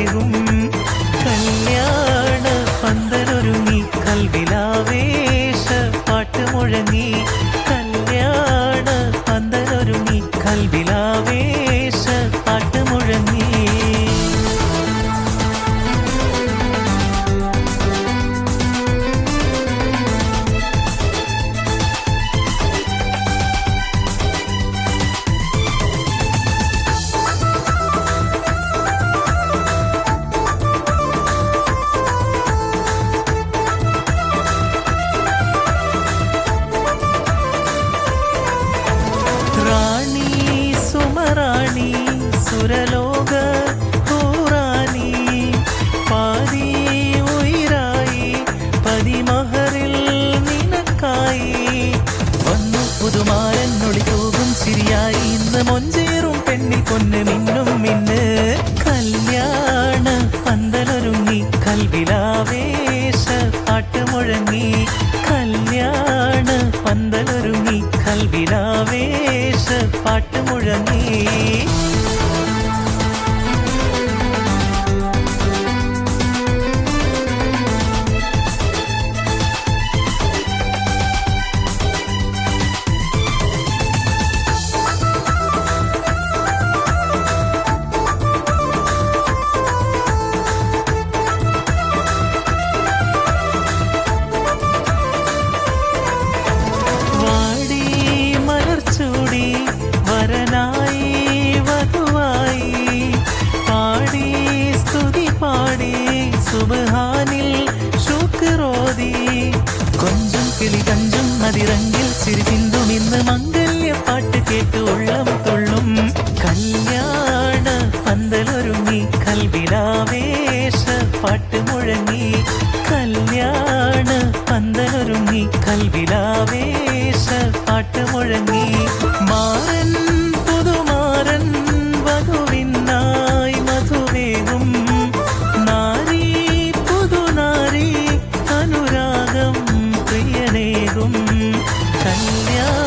പ്രിയനേകും കല്യാണ പന്തലൊരുങ്ങി കൽവിലാവേശ പാട്ട് മുഴങ്ങി കല്യാണ പന്തലൊരുങ്ങി കൽവിലാവേശ പാട്ട് മുഴങ്ങി സുമറാണി സുരലോക ഹൂറാനി പാതി ഉയരായി പതിമഹറിൽ നിനക്കായി വന്നു പുതുമാരൻ ഒളിതൂകും ചിരിയായി ഇന്ന് മൊഞ്ചേറും പെണ്ണി പൊന്ന് മിന്നും മിന്ന് കല്യാണ പന്തലൊരുങ്ങി കൽവിലാവേശ പാട്ട് മുഴങ്ങി കല്യാണ പന്തലൊരുങ്ങി കൽവിലാവേശ പാട്ട് മുഴങ്ങി വരനായി വധുവായി പാടി സ്തുതി പാടി സുബ്ഹാനിൽ ശുക്രോതി കൊഞ്ചും കിളി കഞ്ചും അതിരങ്ങിൽ ചിരി ചിന്തും ഇന്ന് മംഗല്യ പാട്ട് കേട്ട് ഉള്ളം തുള്ളും കല്യാണ പന്തലൊരുങ്ങി കൽവിലാവേശ പാട്ട് മുഴങ്ങി കല്യാണ പന്തലൊരുങ്ങി കൽവിലാവേശ പാട്ട് മുഴങ്ങി മാരൻ പുതുമാരൻ വധുവിനായി മധുവേകും നാരി പുതുനാരി അനുരാഗം പ്രിയനേകും കല്യാണ